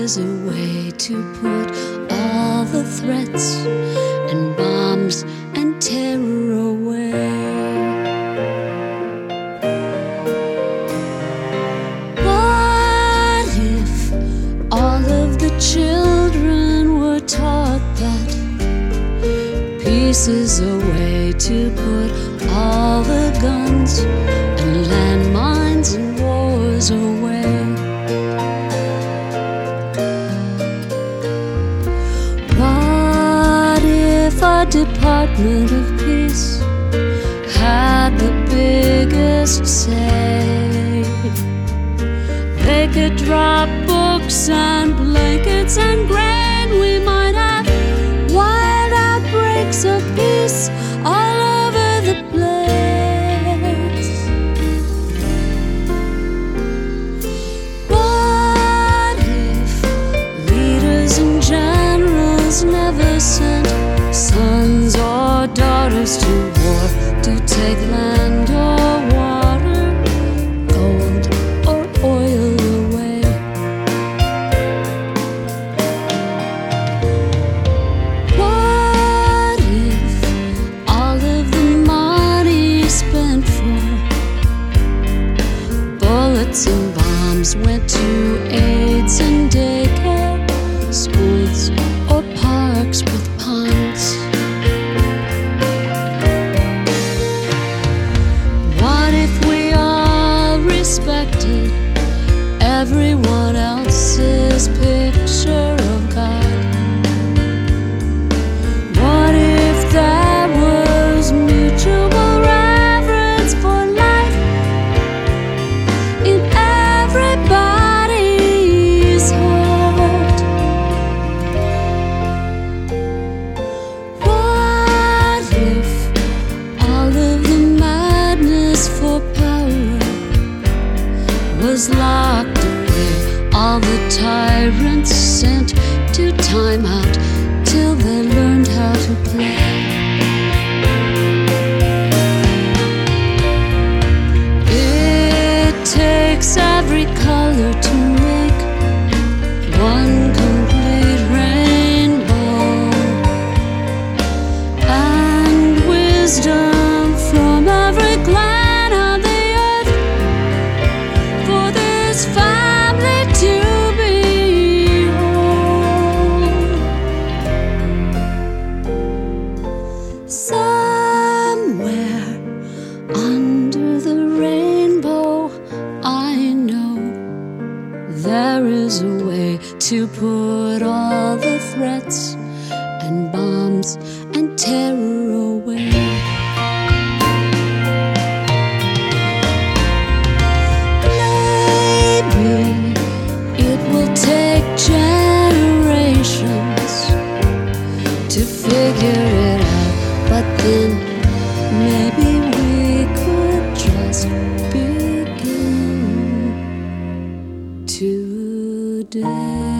is a way to put all the threats and bombs and terror away. What if all of the children were taught that peace is a way to put all the guns and landmines and wars away? What if our Department of Peace had the biggest say? They could drop books and blankets and grain. We might have wild outbreaks of peace all over the place. What if leaders and generals never sent sons or daughters to war to take land or water, gold or oil away? What if all of the money spent for bullets and bombs went to AIDS and daycare, schools or parks with ponds? What if we all respected everyone else's picture of God? What if there was mutual reverence for life in everybody's heart? What if all of the madness for power was locked away, all the tyrants sent to time out till they learned how to play? It takes every color to make one complete rainbow, and wisdom from every clan on the earth for this family to be whole. Somewhere under the rainbow, I know there is a way to put all the threats and bombs and terror away. Maybe it will take generations to figure it out, but then maybe we could just begin today.